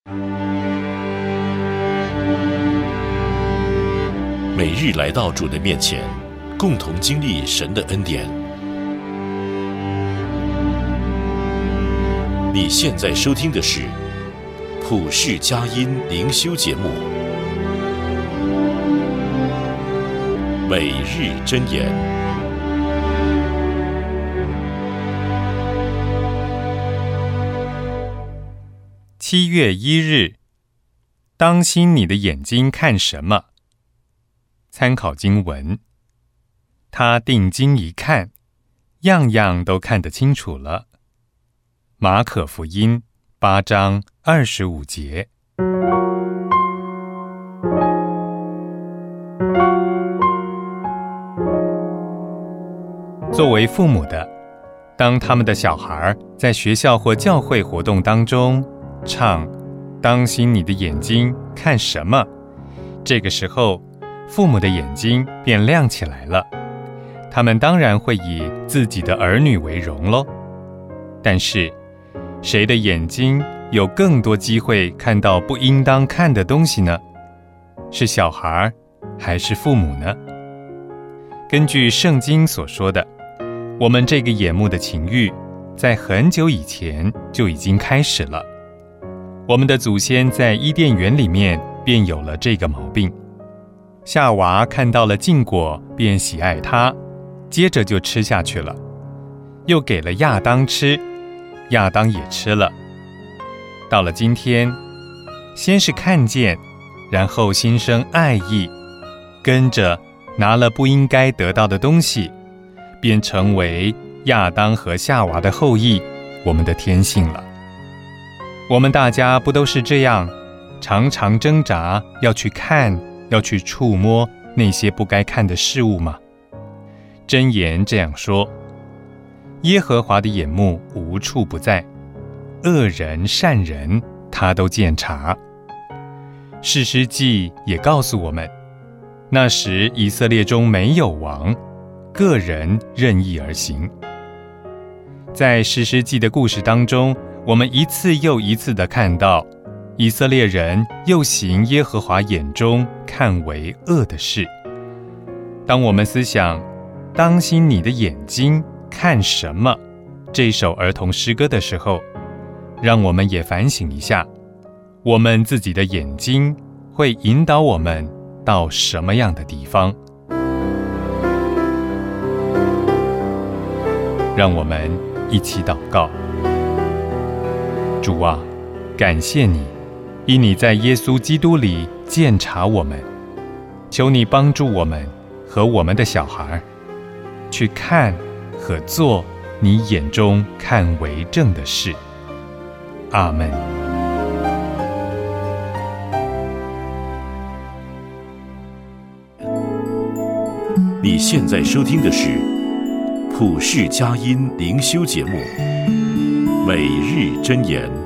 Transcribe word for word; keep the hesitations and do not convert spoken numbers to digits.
每日来到主的面前，共同经历神的恩典。你现在收听的是普世佳音灵修节目，每日箴言。 七月一日，当心你的眼睛看什么？参考经文，他定睛一看，样样都看得清楚了。马可福音八章二十五节。作为父母的，当他们的小孩在学校或教会活动当中唱当心你的眼睛看什么，这个时候父母的眼睛便亮起来了，他们当然会以自己的儿女为荣咯。但是谁的眼睛有更多机会看到不应当看的东西呢？是小孩还是父母呢？根据圣经所说的，我们这个眼目的情欲在很久以前就已经开始了。我们的祖先在伊甸园里面便有了这个毛病。夏娃看到了禁果，便喜爱它，接着就吃下去了。又给了亚当吃，亚当也吃了。到了今天，先是看见，然后心生爱意，跟着拿了不应该得到的东西，便成为亚当和夏娃的后裔，我们的天性了。我们大家不都是这样，常常挣扎要去看，要去触摸那些不该看的事物吗？箴言这样说：耶和华的眼目无处不在，恶人善人他都鉴察。士师记也告诉我们，那时以色列中没有王，个人任意而行。在士师记的故事当中，我们一次又一次地看到以色列人又行耶和华眼中看为恶的事。当我们思想当心你的眼睛看什么这首儿童诗歌的时候，让我们也反省一下，我们自己的眼睛会引导我们到什么样的地方。让我们一起祷告。主啊，感谢你，因你在耶稣基督里鉴察我们，求你帮助我们和我们的小孩去看和做你眼中看为正的事。阿们。 你现在收听的是普世佳音灵修节目，每日箴言。